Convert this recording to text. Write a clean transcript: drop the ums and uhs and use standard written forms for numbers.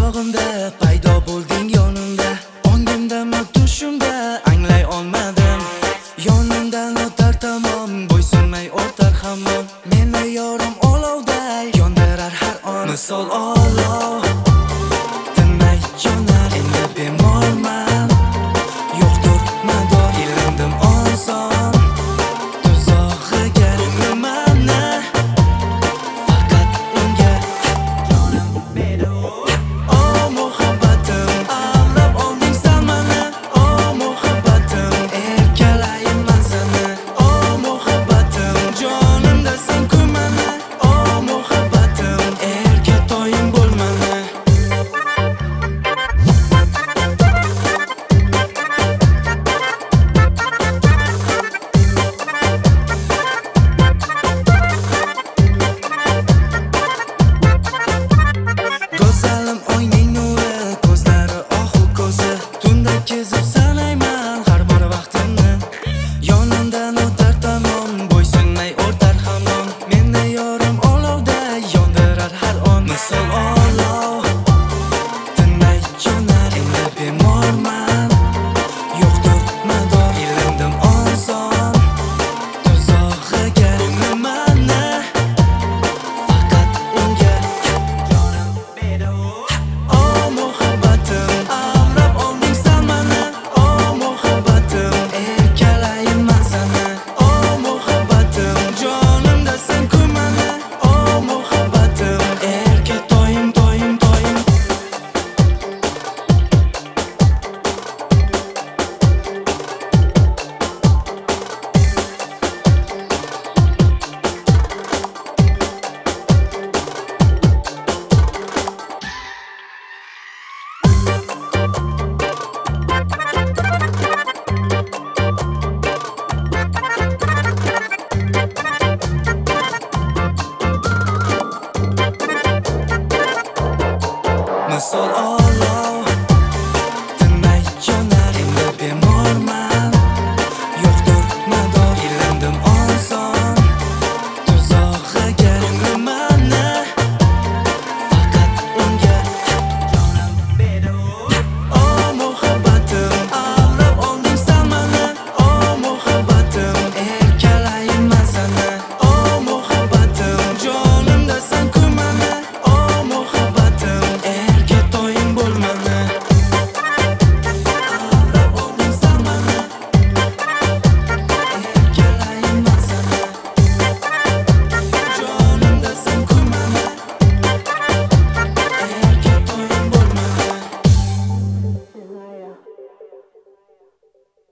chog'imda paydo bo'lding yonimda, ongimdami tushimda anglay olmadim. Yonimdan o'tar tamom, bo'ysunmay o'tar hamon. Meni yorim olovday yondirar har on. Misol olov tinmay yonar, endi bemorman, yo'qdir mador. Ilindim oson tuzog'iga, ko'nglimni faqat unga jonim berdi. Oh muhabbatim, avrab olding san mani. Oh muhabbatim, erkalayman seni. Oh muhabbatim, jonimdasan-ku mani. Oh muhabbatim, erkatoyim bo'l mani. Go'zalim oyning nuri, ko'zlari ohu ko'zi. Tunda kezib sanayman har bir vaqtimni. Yonimdan o'tar tamom, bo'ysunmay o'tar hamon. Meni yorim olovday yondirar har on. Misol olov tinmay yonar, endi bemorman, yo'qdir mador. Ilindim oson tuzog'iga, ko'nglimni faqat unga jonim berdi. Oh muhabbatim, avrab olding san mani. Oh muhabbatim, erkalayman seni. Oh muhabbatim, jonimdasan-ku mani. Oh muhabbatim, erkatoyim, toyim, toyim. Misol olov